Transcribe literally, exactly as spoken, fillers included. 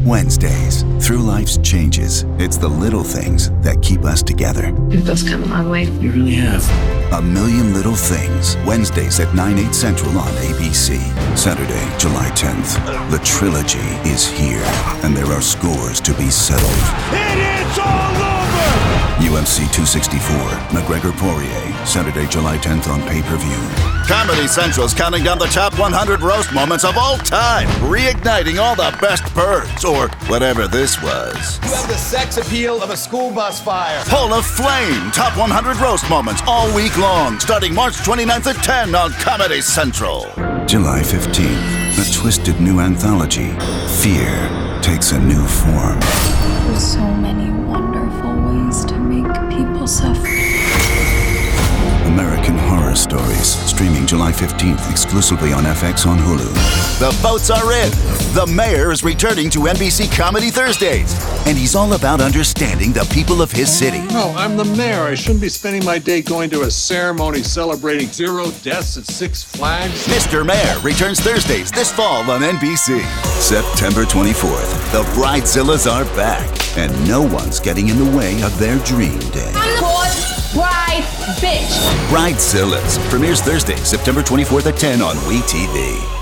Wednesdays. Through life's changes, it's the little things that keep us together. We've both come a long way. You really have. A Million Little Things. Wednesdays at nine, eight central on A B C. Saturday, July tenth. The trilogy is here, and there are scores to be settled. It is all over! U F C two sixty-four. McGregor-Poirier. Saturday, July tenth on pay-per-view. Comedy Central's counting down the top one hundred roast moments of all time, reigniting all the best birds, or whatever this was. You have the sex appeal of a school bus fire. Hall of Flame, top one hundred roast moments all week long, starting March twenty-ninth at ten on Comedy Central. July fifteenth, a twisted new anthology, Fear Takes a New Form. There's so many wonderful ways to make people suffer. American Horror Stories, streaming July fifteenth exclusively on F X on Hulu. The votes are in. The mayor is returning to N B C Comedy Thursdays, and he's all about understanding the people of his city. No, I'm the mayor. I shouldn't be spending my day going to a ceremony celebrating zero deaths at Six Flags. Mister Mayor returns Thursdays this fall on N B C. September twenty-fourth, the Bridezillas are back, and no one's getting in the way of their dream day. I'm the boss bride bitch. Bridezillas premieres Thursday, September twenty-fourth at ten on WeTV.